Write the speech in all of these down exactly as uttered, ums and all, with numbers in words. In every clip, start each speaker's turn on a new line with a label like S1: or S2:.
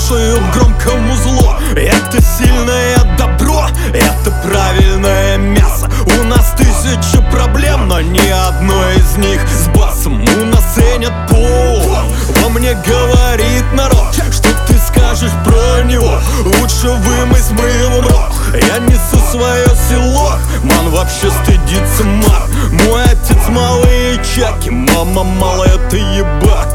S1: слушают громко музло. Это сильное добро, это правильное мясо. У нас тысяча проблем, но ни одной из них с басом. У нас ценят пол. Во мне говорит народ, что ты скажешь про него. Лучше вымой с мылом рот. Я несу свое село. Ман вообще стыдится мат. Мой отец малые чаки, мама малая, ты ебать.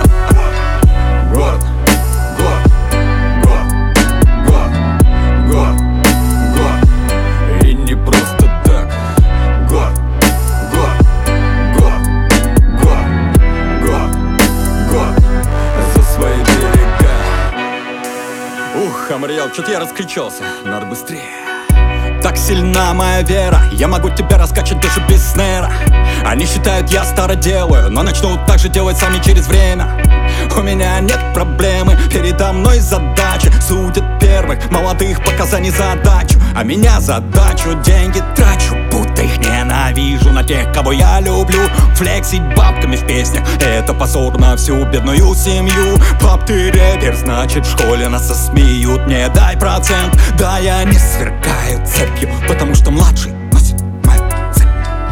S1: Год, год, год, год, год, год. И не просто так. Год, год, год, год, год, год. За свои берега. Ух, Амриел, что-то я раскричался. Надо быстрее. Так сильна моя вера, я могу тебя раскачать даже без снэра. Они считают, я старо делаю, но начнут так же делать сами через время. У меня нет проблемы, передо мной задача. Судят первых, молодых, показаний задачу. А меня задачу, деньги трачу, будто их ненавижу. На тех, кого я люблю, флексить бабками в песнях — это позор на всю бедную семью. Пап, ты рэпер, значит в школе нас засмеют. Мне дай процент, да я не сверкаю цепью, потому что младший носит мою цепь.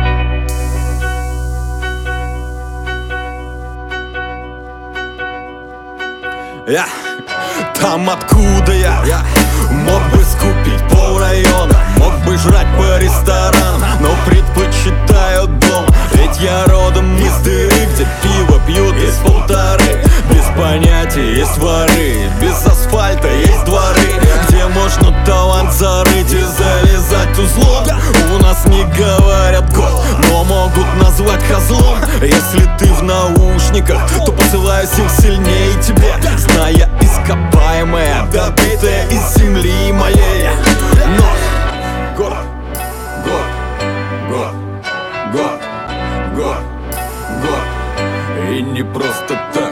S1: Я там, откуда я, я мог бы скупить пол района, мог бы жрать по ресторанам, но предпочитаю дома. Ведь я родом из дыры, где пиво пьют из полторы. Без понятия есть воры, без асфальта есть дворы, где можно талант зарыть и завязать узлом. У нас не говорят год, но могут назвать козлом. Если ты в наушниках, то посылаю сил сильнее тебе, зная ископаемое, добытое из земли моей. Но год, год, год, год, год, год. И не просто так.